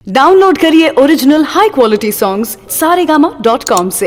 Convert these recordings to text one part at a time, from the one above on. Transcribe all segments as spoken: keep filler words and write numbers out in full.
Download करिए original high quality songs Saregama dot com से।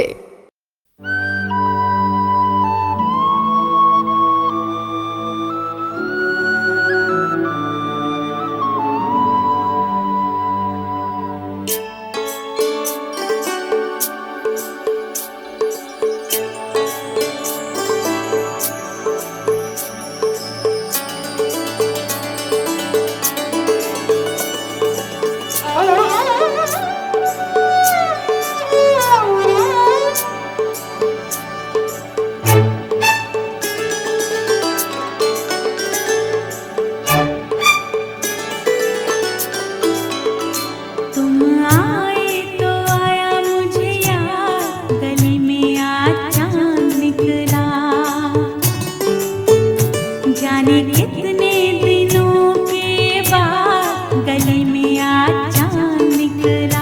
जाने कितने दिनों के बाद गली में आज चाँद निकला।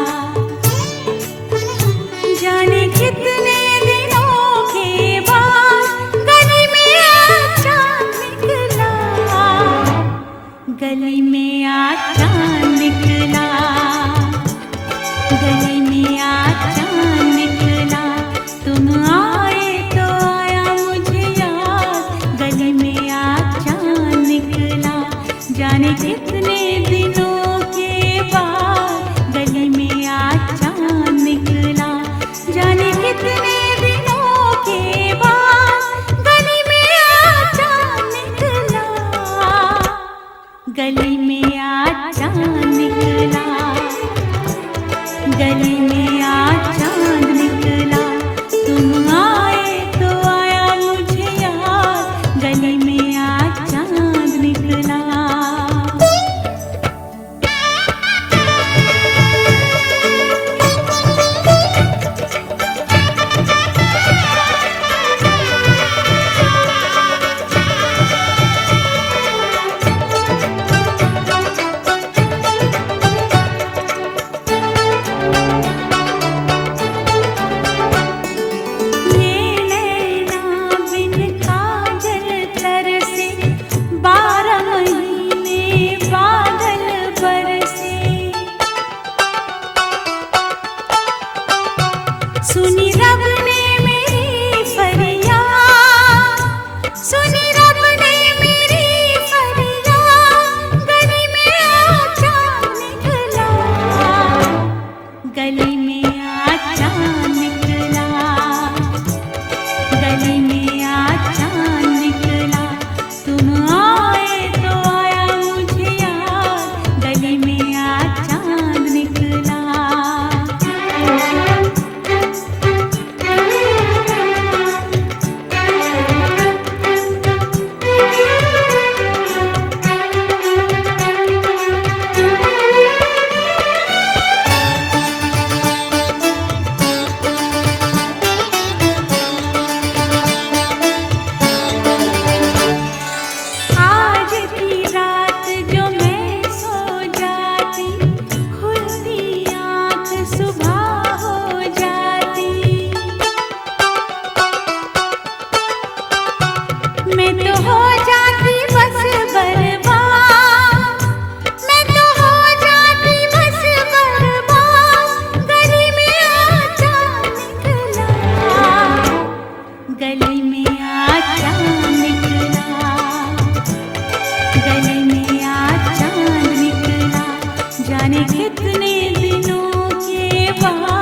जाने कितने दिनों के बाद गली में आज चाँद निकला। गली में आज चाँद निकला। गली में आज चाँद निकला। तुम आए तो आया मुझे याद। गली में जाने कितने दिनों के बाद गली में आज चाँद निकला। जाने कितने दिनों के बाद गली में आज चाँद निकला। गली में आज चाँद निकला। गली में आज चाँद निकला। तुम आए तो आया मुझे याद। गली में आज चाँद निकला। सुनी रब ने मेरी फरियाद। सुनी रब ने मेरी फरियाद। गली में आज चाँद निकला। गली में आज चाँद निकला। गली में आज चाँद निकला। तुम आए तो आया मुझे याद। गली में आज चाँद निकला। मैं तो हो जाती बस बर्बाद। मैं तो हो जाती बस बर्बाद। गली में आज चाँद निकला। गली में आज चाँद निकला। गली में आज चाँद निकला। जाने कितने दिनों के बाद